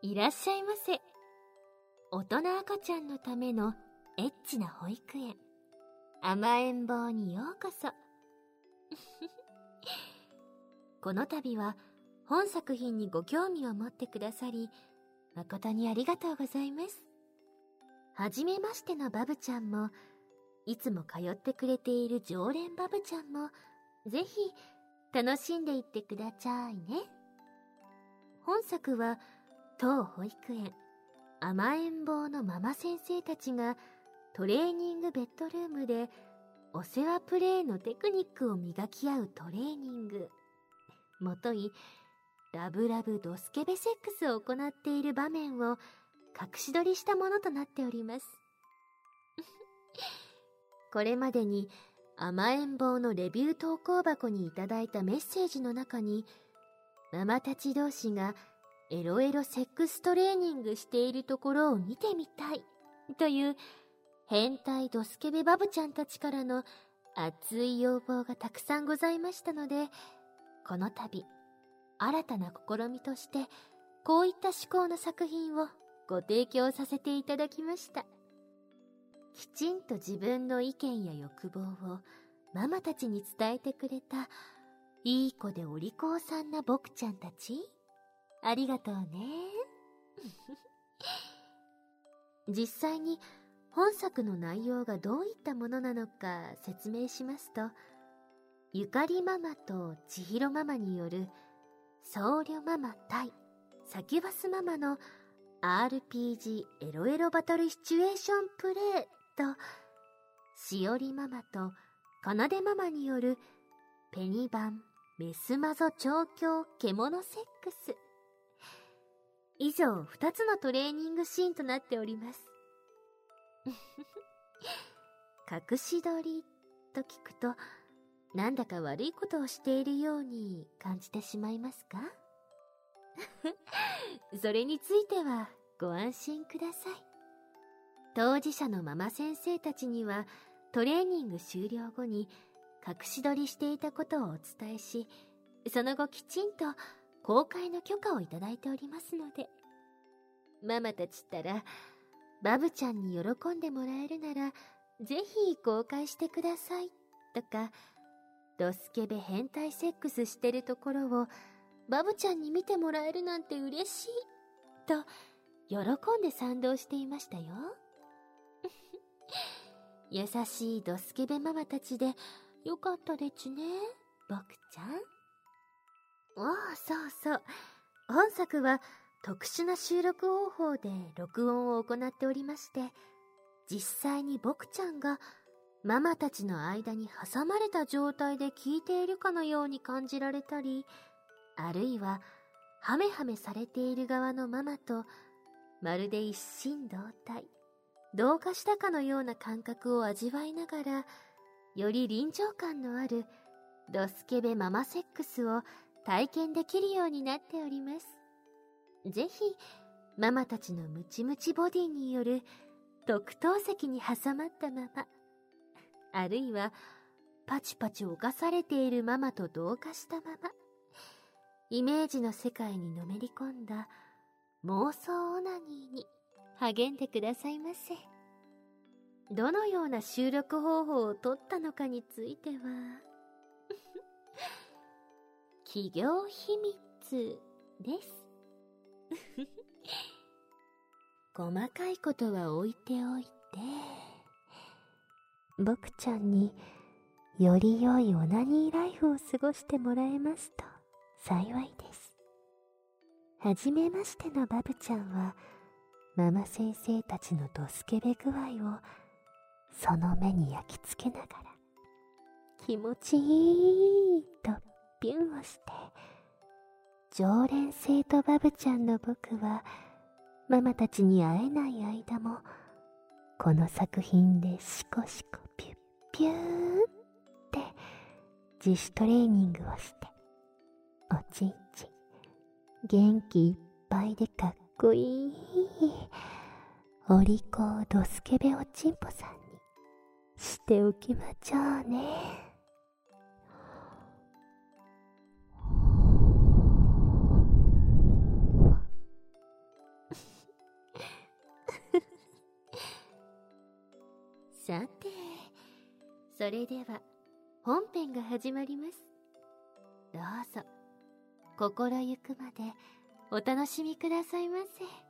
いらっしゃいませ。大人赤ちゃんのためのエッチな保育園、甘えん坊にようこそ。この度は本作品にご興味を持ってくださり、誠にありがとうございます。はじめましてのバブちゃんも、いつも通ってくれている常連バブちゃんも、ぜひ楽しんでいってくださいね。本作は当保育園甘えん坊のママ先生たちがトレーニングベッドルームでお世話プレイのテクニックを磨き合うトレーニング、もといラブラブドスケベセックスを行っている場面を隠し撮りしたものとなっております。これまでに甘えん坊のレビュー投稿箱にいただいたメッセージの中に、ママたち同士がエロエロセックストレーニングしているところを見てみたいという変態ドスケベバブちゃんたちからの熱い要望がたくさんございましたので、この度新たな試みとしてこういった趣向の作品をご提供させていただきました。きちんと自分の意見や欲望をママたちに伝えてくれたいい子でお利口さんな僕ちゃんたち、ありがとうね。実際に本作の内容がどういったものなのか説明しますと、ゆかりママとちひろママによる僧侶ママ対サキュバスママの RPG エロエロバトルシチュエーションプレイと、しおりママとかなでママによるペニバンメスマゾ調教獣セックス、以上2つのトレーニングシーンとなっております。隠し撮りと聞くと、なんだか悪いことをしているように感じてしまいますか？それについてはご安心ください。当事者のママ先生たちにはトレーニング終了後に隠し撮りしていたことをお伝えし、その後きちんと公開の許可をいただいておりますので、ママたちったらバブちゃんに喜んでもらえるならぜひ公開してくださいとか、ドスケベ変態セックスしてるところをバブちゃんに見てもらえるなんて嬉しいと喜んで賛同していましたよ。優しいドスケベママたちでよかったでちゅね、僕ちゃん。そうそう、本作は特殊な収録方法で録音を行っておりまして、実際に僕ちゃんがママたちの間に挟まれた状態で聞いているかのように感じられたり、あるいはハメハメされている側のママとまるで一心同体、同化したかのような感覚を味わいながら、より臨場感のあるドスケベママセックスを体験できるようになっております。ぜひママたちのムチムチボディによる特等席に挟まったまま、あるいはパチパチ犯されているママと同化したまま、イメージの世界にのめり込んだ妄想オナニーに励んでくださいませ。どのような収録方法をとったのかについては企業秘密です。細かいことは置いておいて、僕ちゃんにより良いオナニーライフを過ごしてもらえますと幸いです。はじめましてのバブちゃんは、ママ先生たちのドスケベ具合をその目に焼き付けながら、気持ちいいとビュンをして、常連生徒バブちゃんの僕はママたちに会えない間もこの作品でシコシコピュッピューって自主トレーニングをして、おちんちん元気いっぱいでかっこいいお利口ドスケベおちんぽさんにしておきまちょうね。 さて、それでは本編が始まります。どうぞ心ゆくまでお楽しみくださいませ。